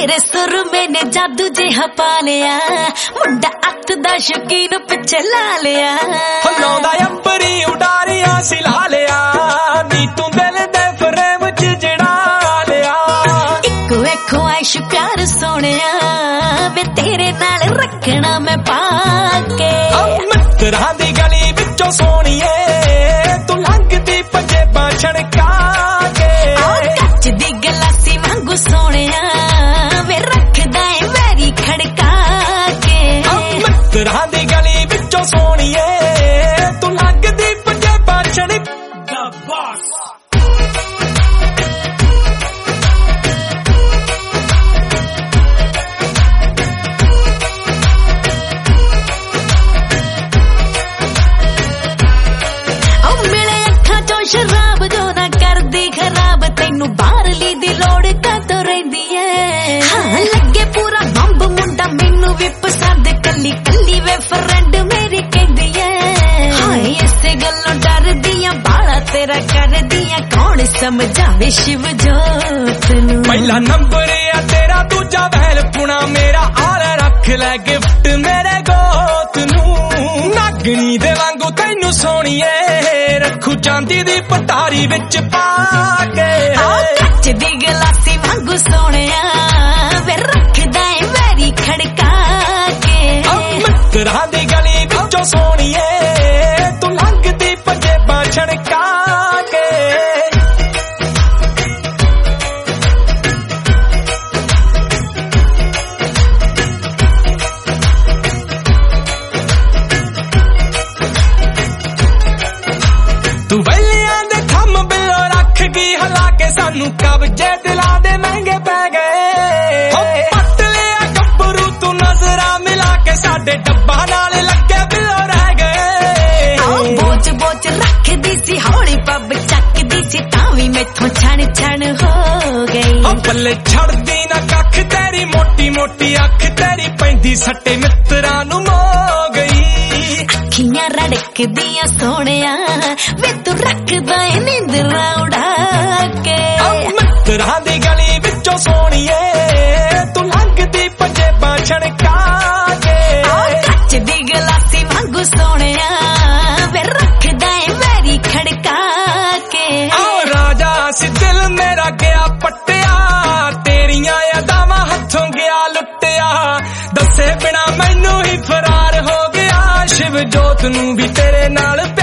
तेरे सुर मैंने जादू जिहा पा लिया, मुंडा अत दा शौकीन पिछे ला लिया। लौंदा अंबरी उडारियां सिला लिया, नी तू दिल दे फ्रेम च जड़ा लिया। इको एक ख्वाहिश प्यार सोनिया, वे तेरे नाल रखना मैं पाके। मित्तरां दी गली विचों सोनिए, तू लंघदी पंजेबां छणका के। कच दी गलासी वांगू सोनिया, वे रखदा है वैरी खड़का के। मित्तरां दी गली विचों सोनिए, तू लंघदी पंजेबां छणका। द बॉस शराब जो ना कर दी खराब, तेनू बाहरली दी लोड़ कातों रहिंदी है। हाँ लगे पूरा बंब मुंडा, मैनू भी पसंद कली कली वे फ्रेंड मेरी कहंदी है। हाँ इसे गल्लों डर दियां बाला तेरा कर दियां, कौन समझावे शिव जोत नू। पहला नंबर है तेरा, दूजा वैल पुना मेरा, आल रख ले गिफ्ट मेरे गोत नू। नागनी दे वांगू तैनू सोनिए, रखू चांदी दी पटारी विच पाके। कच दी गलासी वांगू सोनिया, वे रखदा है वैरी खड़का के। मित्तरां दी गली विचों सोनिए, तू लंघदी पंजेबां छणका के। तू वैलियां दे थम बिलो रख गई हला के, सानू कब्जे दिला दे महंगे पै गए। पट लिया गब्बरू तू नजरा मिला के, साडे डब्बा नाल लगे बिलो रह गए। बोच बोच रख दी सी हौली पब चक दी सी, तावी मैथों छण छण हो गई। पल्ले छड़दी ना कख तेरी मोटी मोटी अख, तेरी पैंदी सट्टे मित्तरां नू मो गई। अखियां रड़क दियां सोनिया, वे तू रखदा है नींदरा उड़ा के। मित्तरां दी गली विचों सोनिए, तू लंघदी पंजेबां छणका के। कच दी गलासी वांगू सोनिया, वे रखदा है वैरी खड़का के। राजा सी दिल मेरा गया पट्टिया, तेरियां यादावां हथों गया लुटिया। दसे बिना मैनू ही फरार हो गया, शिव जोत नू भी तेरे नाल